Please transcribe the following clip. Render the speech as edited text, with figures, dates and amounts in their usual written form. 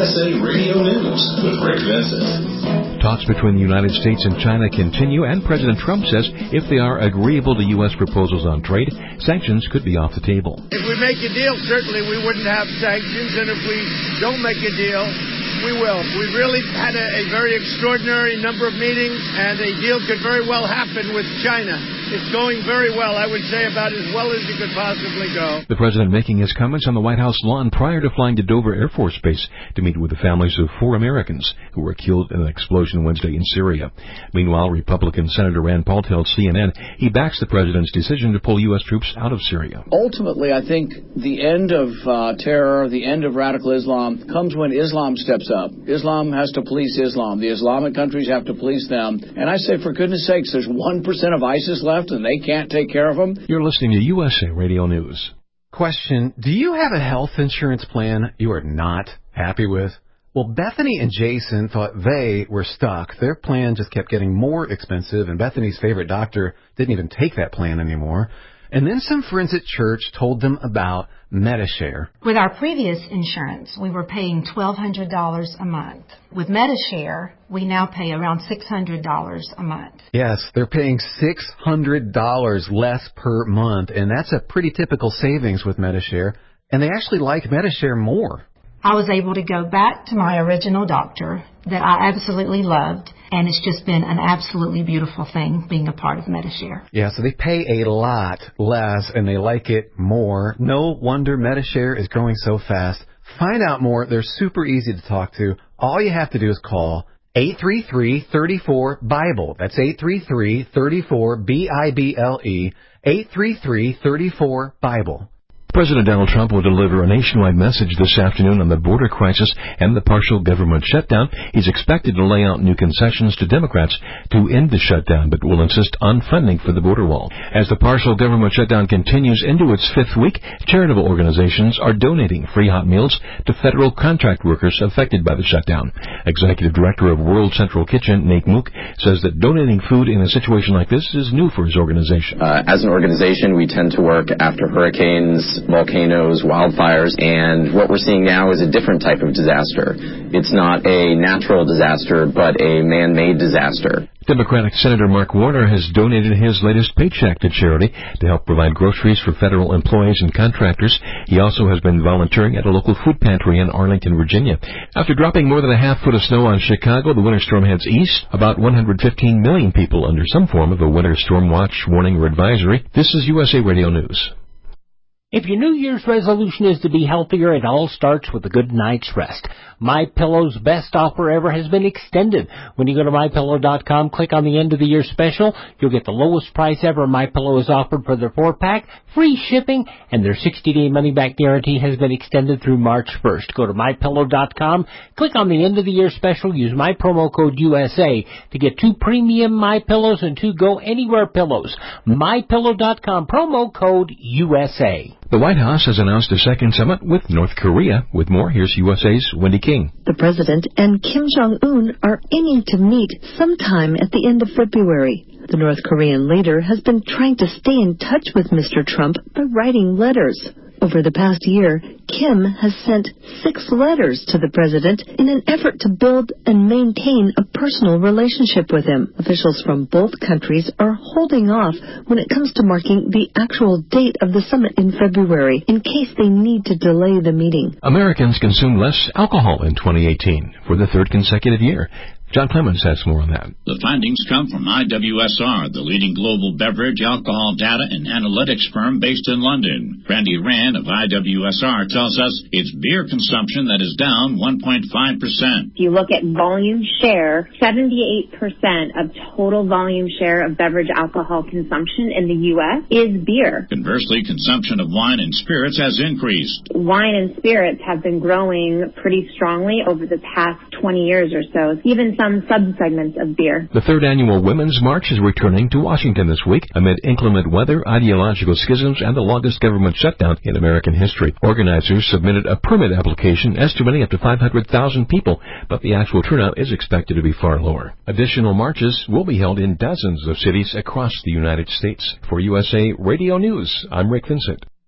USA Radio News with Rick Vincent. Talks between the United States and China continue, and President Trump says if they are agreeable to U.S. proposals on trade, sanctions could be off the table. If we make a deal, certainly we wouldn't have sanctions, and if we don't make a deal, we will. We've really had a very extraordinary number of meetings, and a deal could very well happen with China. It's going very well, I would say, about as well as it could possibly go. The president making his comments on the White House lawn prior to flying to Dover Air Force Base to meet with the families of 4 Americans who were killed in an explosion Wednesday in Syria. Meanwhile, Republican Senator Rand Paul tells CNN he backs the president's decision to pull U.S. troops out of Syria. Ultimately, I think the end of terror, the end of radical Islam, comes when Islam steps up. Islam has to police Islam. The Islamic countries have to police them. And I say, for goodness sakes, there's 1% of ISIS left and they can't take care of them. You're listening to USA Radio News. Question, do you have a health insurance plan you are not happy with? Well, Bethany and Jason thought they were stuck. Their plan just kept getting more expensive, and Bethany's favorite doctor didn't even take that plan anymore. And then some friends at church told them about Medi-Share. With our previous insurance, we were paying $1,200 a month. With Medi-Share, we now pay around $600 a month. Yes, they're paying $600 less per month, and that's a pretty typical savings with Medi-Share. And they actually like Medi-Share more. I was able to go back to my original doctor that I absolutely loved, and it's just been an absolutely beautiful thing being a part of Medi-Share. Yeah, so they pay a lot less, and they like it more. No wonder Medi-Share is growing so fast. Find out more. They're super easy to talk to. All you have to do is call 833-34-BIBLE. That's 833-34-BIBLE. 833-34-BIBLE. President Donald Trump will deliver a nationwide message this afternoon on the border crisis and the partial government shutdown. He's expected to lay out new concessions to Democrats to end the shutdown, but will insist on funding for the border wall. As the partial government shutdown continues into its 5th week, charitable organizations are donating free hot meals to federal contract workers affected by the shutdown. Executive Director of World Central Kitchen, Nate Mook, says that donating food in a situation like this is new for his organization. As an organization, we tend to work after hurricanes, volcanoes, wildfires, and what we're seeing now is a different type of disaster. It's not a natural disaster, but a man-made disaster. Democratic Senator Mark Warner has donated his latest paycheck to charity to help provide groceries for federal employees and contractors. He also has been volunteering at a local food pantry in Arlington, Virginia. After dropping more than a half foot of snow on Chicago, the winter storm heads east. About 115 million people under some form of a winter storm watch, warning, or advisory. This is USA Radio News. If your New Year's resolution is to be healthier, it all starts with a good night's rest. MyPillow's best offer ever has been extended. When you go to MyPillow.com, click on the end of the year special, you'll get the lowest price ever MyPillow has offered for their 4-pack, free shipping, and their 60-day money-back guarantee has been extended through March 1st. Go to MyPillow.com, click on the end of the year special, use my promo code USA to get 2 premium MyPillows and 2 Go Anywhere pillows. MyPillow.com, promo code USA. The White House has announced a second summit with North Korea. With more, here's USA's Wendy King. The president and Kim Jong-un are aiming to meet sometime at the end of February. The North Korean leader has been trying to stay in touch with Mr. Trump by writing letters. Over the past year, Kim has sent 6 letters to the president in an effort to build and maintain a personal relationship with him. Officials from both countries are holding off when it comes to marking the actual date of the summit in February, in case they need to delay the meeting. Americans consumed less alcohol in 2018 for the 3rd consecutive year. John Clemens has more on that. The findings come from IWSR, the leading global beverage, alcohol data, and analytics firm based in London. Randy Rand of IWSR tells us it's beer consumption that is down 1.5%. If you look at volume share, 78% of total volume share of beverage alcohol consumption in the U.S. is beer. Conversely, consumption of wine and spirits has increased. Wine and spirits have been growing pretty strongly over the past 20 years or so. Even some subsegments of beer. The 3rd annual Women's March is returning to Washington this week amid inclement weather, ideological schisms, and the longest government shutdown in American history. Organizers submitted a permit application estimating up to 500,000 people, but the actual turnout is expected to be far lower. Additional marches will be held in dozens of cities across the United States. For USA Radio News, I'm Rick Vincent.